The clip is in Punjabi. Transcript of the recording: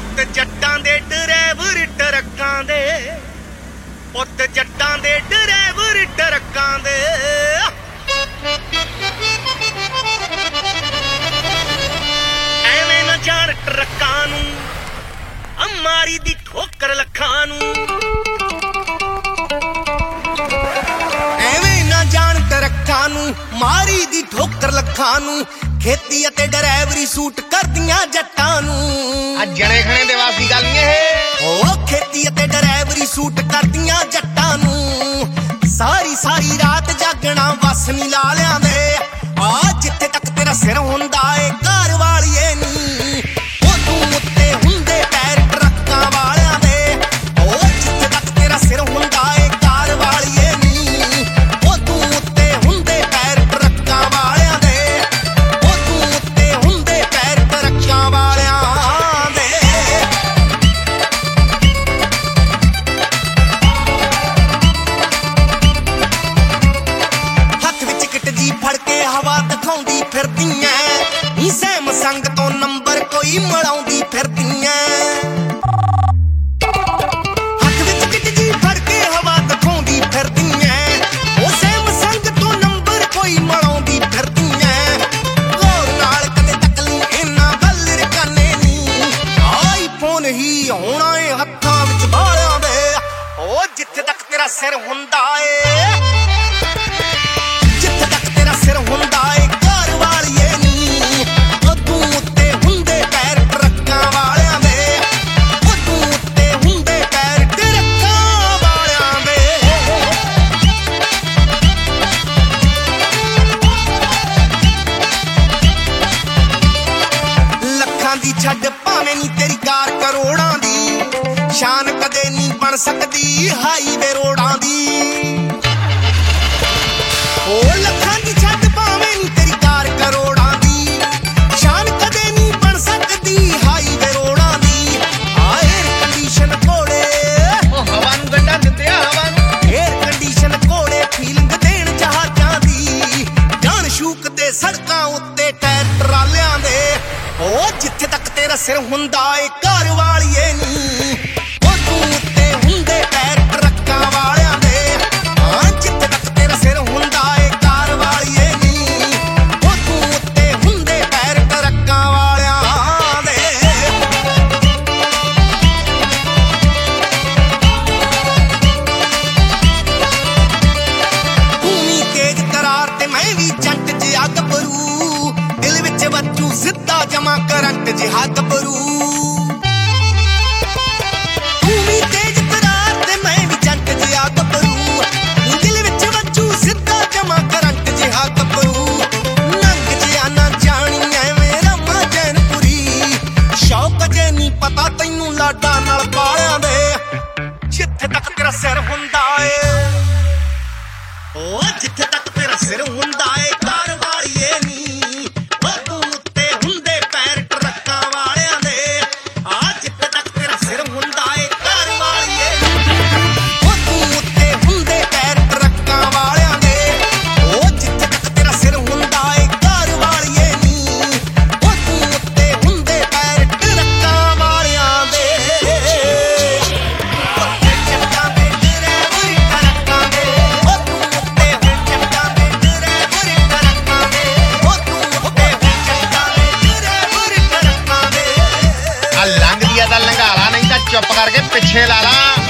ਪੁੱਤ ਜੱਟਾਂ ਦੇ ਡਰਾਈਵਰ ਟਰੱਕਾਂ ਦੇ, ਪੁੱਤ ਜੱਟਾਂ ਦੇ ਡਰਾਈਵਰ ਟਰੱਕਾਂ ਦੇ। ਐਵੇਂ ਨਾ ਜਾਣ ਟਰੱਕਾਂ ਨੂੰ, ਮਾਰੀ ਦੀ ਠੋਕਰ ਲੱਖਾਂ ਨੂੰ। ਐਵੇਂ ਨਾ ਜਾਣ ਟਰੱਕਾਂ ਨੂੰ, ਮਾਰੀ ਦੀ ਠੋਕਰ ਲੱਖਾਂ ਨੂੰ। ਖੇਤੀ ਅਤੇ ਡਰਾਈਵਰੀ ਸੂਟ ਕਰਦੀਆਂ ਜੱਟਾਂ ਨੂੰ। ਆ ਜਣੇ ਖਣੇ ਦੇ ਵਾਸੀ ਗੱਲ ਨਹੀਂ ਇਹ। ਉਹ ਖੇਤੀ ਅਤੇ ਡਰਾਈਵਰੀ ਸੂਟ ਕਰਦੀਆਂ ਜੱਟਾਂ ਨੂੰ। ਸਾਰੀ ਸਾਰੀ ਰਾਤ ਜਾਗਣਾ ਵਸ ਨੀ ਲਾਲਿਆਂ ਦੇ। ਆ ਜਿੱਥੇ ਤੱਕ ਤੇਰਾ ਸਿਰ ਹੁੰਦਾ ਏ ਘਰ ਵਾਲੀਏ ਨੀ, ਉਹ ਤੂੰ ਉੱਤੇ ਹੁੰਦੇ ਪੈਰ ਟਰੱਕਾਂ ਵਾਲਿਆਂ ਦੇ। ਉਹ ਜਿੱਥੇ ਤੱਕ ਤੇਰਾ ਸਿਰ ਹੁੰਦਾ ਏ ਘਰ ਵਾਲੀਏ ਨੀ, ਉਹ ਤੂੰ ਉੱਤੇ ਹੁੰਦੇ ਪੈਰ ਟਰੱਕਾਂ ਵਾਲਿਆਂ ਦੇ। ਉਹ ਤੂੰ ਉੱਤੇ ਹੁੰਦੇ ਪੈਰ ਟਰੱਕਾਂ ਵਾਲਿਆਂ ਦੇ। ਹੱਥ ਵਿੱਚ ਕਿਟ ਜੀ ਫੜ ਕੇ ਹਵਾ ਦਿਖਾਉਂਦੀ ਫਿਰਦੀਆਂ, ਸੈਮ ਸੰਗ ਤੋਂ ਨੰਬਰ ਕੋਈ ਮਲਾਉਂਦੀ ਫਿਰਦੀਆਂ। ਹੱਥ ਵਿੱਚ ਕਿਟ ਜੀ ਫੜ ਕੇ ਹਵਾ ਦਿਖਾਉਂਦੀ ਫਿਰਦੀਆਂ, ਉਹ ਸੈਮ ਸੰਗ ਤੋਂ ਨੰਬਰ ਕੋਈ ਮਲਾਉਂਦੀ ਫਿਰਦੀਆਂ। ਗੌਰ ਨਾਲ ਕਦੇ ਤੱਕਲੀ ਇਹਨਾਂ ਵੱਲ ਰਕਾਨੇ ਨੀ, ਆਈਫੋਨ ਹੀ ਆਉਣਾ ਏ ਹੱਥਾਂ ਵਿੱਚ ਬਾਲਿਆਂ ਦੇ। ਉਹ ਜਿੱਥੇ ਤੱਕ ਤੇਰਾ ਸਿਰ ਹੁੰਦਾ ਏ, ਜਿੱਥੇ ਤੱਕ ਤੇਰਾ ਸਿਰ ਹੁੰਦਾ ਏ ਘਰ ਵਾਲੀਏ ਨੀ, ਉਹ ਤੂੰ ਉੱਤੇ ਹੁੰਦੇ ਪੈਰ ਟਰੱਕਾਂ ਵਾਲਿਆਂ ਦੇ। ਉਹ ਤੂੰ ਉੱਤੇ ਹੁੰਦੇ ਪੈਰ ਟਰੱਕਾਂ ਵਾਲਿਆਂ ਦੇ। ਲੱਖਾਂ ਦੀ ਛੱਡ ਭਾਵੇਂ ਨੀ ਤੇਰੀ ਕਾਰ ਕਰੋੜਾਂ ਦੀ, ਸ਼ਾਨ ਕਦੇ ਨੀ ਬਣ ਸਕਦੀ ਹਾਈਵੇ ਰੋਡਾਂ ਦੀ। ਉਹ ਲੱਖਾਂ ਦੀ ਛੱਡ ਭਾਵੇਂ ਨੀ ਤੇਰੀ ਕਾਰ ਕਰੋੜਾਂ ਦੀ, ਸ਼ਾਨ ਕਦੇ ਨੀ ਬਣ ਸਕਦੀ ਹਾਈਵੇ ਰੋਡਾਂ ਦੀ। ਆ ਏਅਰ ਕੰਡੀਸ਼ਨ ਘੋੜੇ, ਉਹ ਹਵਾ ਨੂੰ ਗੰਢਾ ਦਿੰਦੇ ਆ ਹਵਾ ਨੂੰ। ਏਅਰ ਕੰਡੀਸ਼ਨ ਘੋੜੇ ਫੀਲਿੰਗ ਦੇਣ ਜਹਾਜ਼ਾਂ ਦੀ। ਜਾਨ ਸ਼ੂਕਦੇ ਸੜਕਾਂ ਉੱਤੇ ਟਾਇਰ ਟਰਾਲਿਆਂ ਦੇ। ਉਹ ਜਿੱਥੇ ਤੱਕ ਤੇਰਾ ਸਿਰ ਹੁੰਦਾ ਏ ਘਰ ਵਾਲੀਏ ਨੀ, ਉਹ ਤੂੰ ਉੱਤੇ ਹੁੰਦੇ ਪੈਰ ਟਰੱਕਾਂ ਵਾਲਿਆਂ ਦੇ। ਹਾਂ ਜਿੱਥੇ ਤੱਕ ਤੇਰਾ ਸਿਰ ਹੁੰਦਾ ਏ ਘਰ ਵਾਲੀਏ ਨੀ, ਉਹ ਤੂੰ ਉੱਤੇ ਹੁੰਦੇ ਪੈਰ ਟਰੱਕਾਂ ਵਾਲਿਆਂ ਦੇ। ਤੂੰ ਵੀ ਤੇਜ਼ ਤਰਾਰ ਤੇ ਮੈਂ ਵੀ ਜੰਟ ਜਿਹਾ ਗੱਭਰੂ, ਦਿਲ ਵਿੱਚ ਵੱਜੂ ਸਿੱਧਾ ਜਮਾ ਕਰੰਟ ਜਿਹਾ ਗੱਭਰੂ। ਤੂੰ ਵੀ ਤੇਜ਼ ਤਰਾਰ ਤੇ ਮੈਂ ਵੀ ਜੰਟ ਜਿਹਾ ਗੱਭਰੂ, ਦਿਲ ਵਿੱਚ ਵੱਜੂ ਸਿੱਧਾ ਜਮਾ ਕਰੰਟ ਜਿਹਾ ਗੱਭਰੂ। ਨੰਗ ਜਿਹਾ ਨਾ ਜਾਣੀ ਐਵੇਂ ਰਮਾ ਜੈਨਪੁਰੀ, ਸ਼ੌਕ ਜੇ ਨੀ ਪਤਾ ਤੈਨੂੰ ਲਾਡਾਂ ਨਾਲ ਪਾਲਿਆਂ ਦੇ। ਜਿੱਥੇ ਤੱਕ ਤੇਰਾ ਸਿਰ ਹੁੰਦਾ ਏ, ਉਹ ਜਿੱਥੇ ਤੱਕ ਤੇਰਾ ਸਿਰ ਹੁੰਦਾ ਏ ਘਰ ਵਾਲੀਏ ਨੀ, ਉਹ ਤੂੰ ਉੱਤੇ ਹੁੰਦੇ ਪੈਰ ਟਰੱਕਾਂ ਵਾਲਿਆਂ ਦੇ। ਆ ਜਿੱਥੇ ਤੱਕ ਤੇਰਾ ਸਿਰ ਹੁੰਦਾ ਏ ਘਰ ਵਾਲੀਏ ਨੀ, ਉਹ ਤੂੰ ਉੱਤੇ ਹੁੰਦੇ ਪੈਰ ਟਰੱਕਾਂ ਵਾਲਿਆਂ ਦੇ। ਉਹ ਜਿੱਥੇ ਤੱਕ ਤੇਰਾ ਸਿਰ ਹੁੰਦਾ ਏ ਘਰ ਵਾਲੀਏ ਨੀ, ਉਹ ਤੂੰ ਉੱਤੇ ਹੁੰਦੇ ਪੈਰ ਟਰੱਕਾਂ ਵਾਲਿਆਂ ਦੇ। ਜੱਟਾਂ ਦੇ ਡਰਾਈਵਰ ਟਰੱਕਾਂ ਦੇ, ਉਹ ਤੂੰ ਉੱਤੇ ਜੱਟਾਂ ਦੇ ਡਰਾਈਵਰ ਟਰੱਕਾਂ ਦੇ, ਉਹ ਤੂੰ ਉੱਤੇ ਜੱਟਾਂ ਦੇ ਡਰਾਈਵਰ ਟਰੱਕਾਂ ਦੇ। ਆ ਲੰਘਦੀ ਆ ਤਾਂ ਲੰਘਾ ਲਾ, ਨਹੀਂ ਤਾਂ ਚੁੱਪ ਕਰਕੇ ਪਿੱਛੇ ਲਾ ਲਾ।